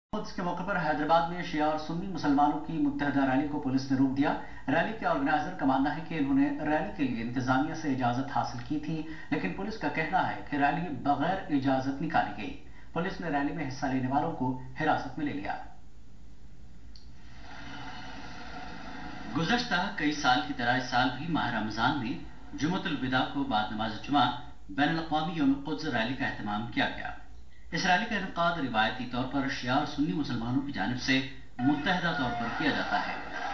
قدس کے موقع پر حیدرآباد میں شیعہ اور سنی مسلمانوں کی متحدہ ریلی کو پولیس نے روک دیا۔ ریلی کے آرگنائزر کا ماننا ہے کہ انہوں نے ریلی کے لیے انتظامیہ سے اجازت حاصل کی تھی، لیکن پولیس کا کہنا ہے کہ ریلی بغیر اجازت نکالی گئی۔ پولیس نے ریلی میں حصہ لینے والوں کو حراست میں لے لیا۔ گزشتہ کئی سال کی طرح اس سال بھی ماہ رمضان میں جمعۃ الوداع کو بعد نماز جمعہ بین الاقوامی یوم قدس ریلی کا اہتمام کیا گیا۔ اس ریلی کا انعقاد روایتی طور پر شیعہ اور سنی مسلمانوں کی جانب سے متحدہ طور پر کیا جاتا ہے۔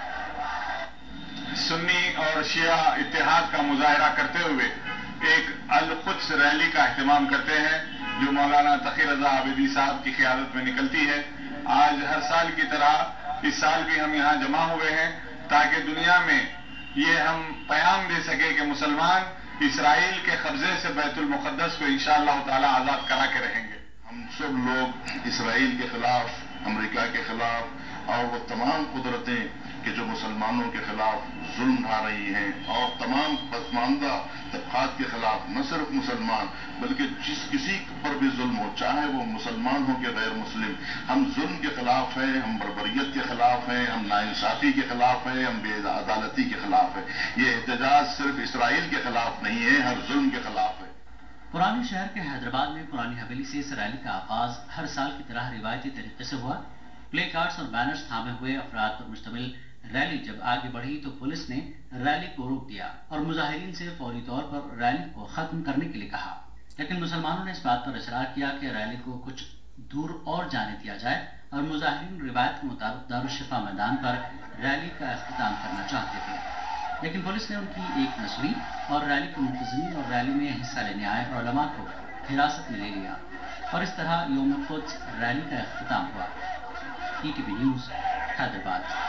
سنی اور شیعہ اتحاد کا مظاہرہ کرتے ہوئے ایک القدس ریلی کا اہتمام کرتے ہیں جو مولانا تقی رضا عابدی صاحب کی قیادت میں نکلتی ہے۔ آج ہر سال کی طرح اس سال بھی ہم یہاں جمع ہوئے ہیں تاکہ دنیا میں یہ ہم پیغام دے سکے کہ مسلمان اسرائیل کے قبضے سے بیت المقدس کو انشاءاللہ تعالی آزاد کرا کے رہیں گے۔ ہم سب لوگ اسرائیل کے خلاف، امریکہ کے خلاف اور وہ تمام قدرتیں کہ جو مسلمانوں کے خلاف ظلم ڈھا رہی ہیں اور تمام پسماندہ طبقات کے خلاف نہ صرف مسلمان بلکہ جس کسی پر بھی ظلم ہو، چاہے وہ مسلمان ہو کہ غیر مسلم، ہم ظلم کے خلاف ہیں، ہم بربریت کے خلاف ہیں، ہم ناانصافی کے خلاف ہیں، ہم بے عدالتی کے خلاف ہیں۔ یہ احتجاج صرف اسرائیل کے خلاف نہیں ہے، ہر ظلم کے خلاف ہے۔ پرانے شہر کے حیدرآباد میں پرانی حویلی سے اس ریلی کا آغاز ہر سال کی طرح روایتی طریقے سے ہوا۔ پلے کارڈز اور بینرز تھامے ہوئے افراد پر مشتمل ریلی جب آگے بڑھی تو پولیس نے ریلی کو روک دیا اور مظاہرین سے فوری طور پر ریلی کو ختم کرنے کے لیے کہا، لیکن مسلمانوں نے اس بات پر اصرار کیا کہ ریلی کو کچھ دور اور جانے دیا جائے اور مظاہرین روایت کے مطابق دارالشفا میدان پر ریلی کا اختتام کرنا چاہتے تھے، لیکن پولیس نے ان کی ایک نہ سنی اور ریلی کے منتظمین اور ریلی میں حصہ لینے آئے علماء کو حراست میں لے لیا اور اس طرح یوم قدس ریلی کا اختتام ہوا۔ ETV news Hyderabad.